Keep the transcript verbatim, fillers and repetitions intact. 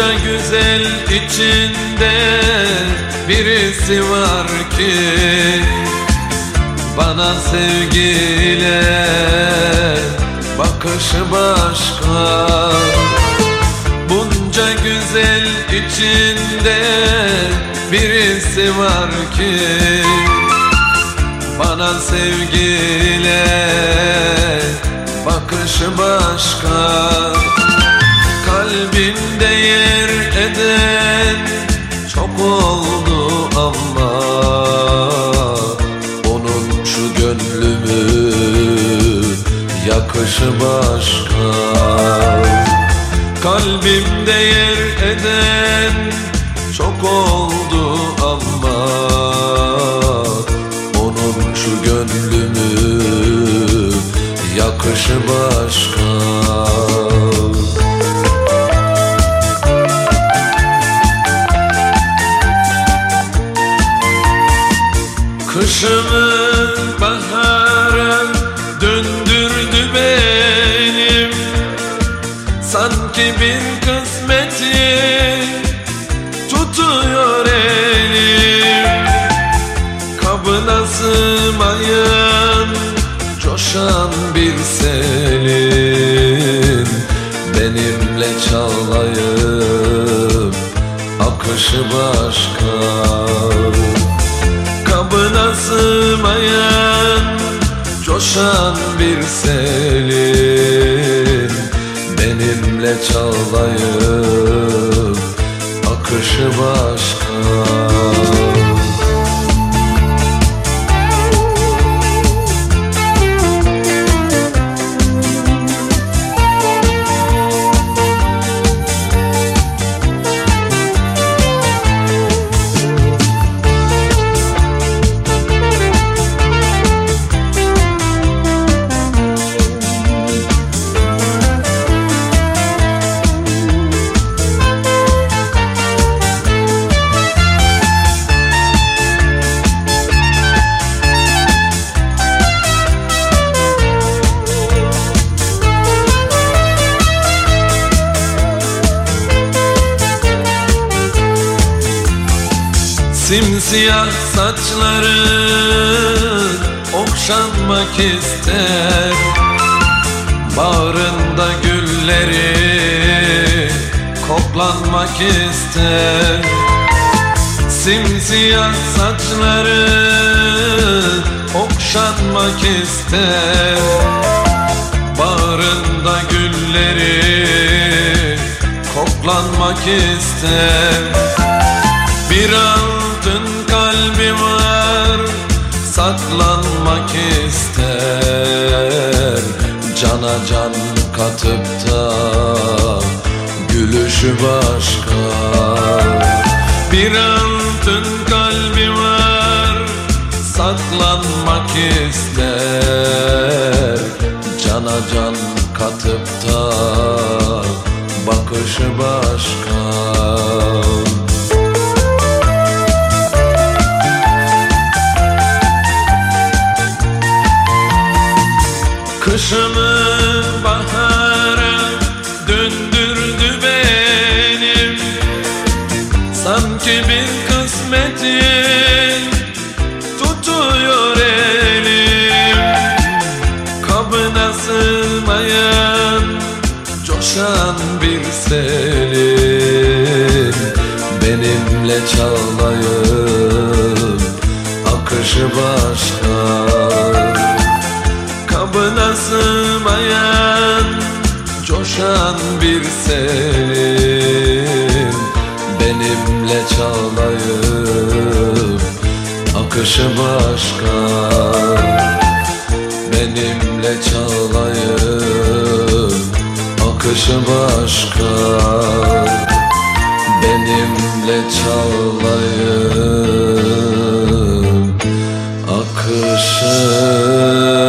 Bunca güzel içinde birisi var ki bana sevgiyle bakışı başka. Bunca güzel içinde birisi var ki bana sevgiyle bakışı başka. Kalbimde yer eden çok oldu ama onun şu gönlümü yakışı başka. Kalbimde yer eden çok oldu ama onun şu gönlümü yakışı başka. Kışımı bahara döndürdü benim, sanki bir kısmeti tutuyor elim. Kabına sığmayan coşan bir selin benimle çalayıp akışı başka. Kabına sığmayan coşan bir selin benimle çalayıp akışı başka. Simsiyah saçları okşanmak ister, bağrında gülleri koklanmak ister. Simsiyah saçları okşanmak ister, bağrında gülleri koklanmak ister. Bir altın kalbi var, saklanmak ister, cana can katıp da gülüşü başka. Bir altın kalbi var, saklanmak ister, cana can katıp da bakışı başka. Kışımı bahara döndürdü benim, sanki bir kısmeti tutuyor elim. Kabına sığmayan coşan bir selin benimle çalayıp akışı başka. Kabına sığmayan coşan bir selin benimle çalayıp akışı başka. Benimle çalayıp akışı başka. Benimle çalayıp akışı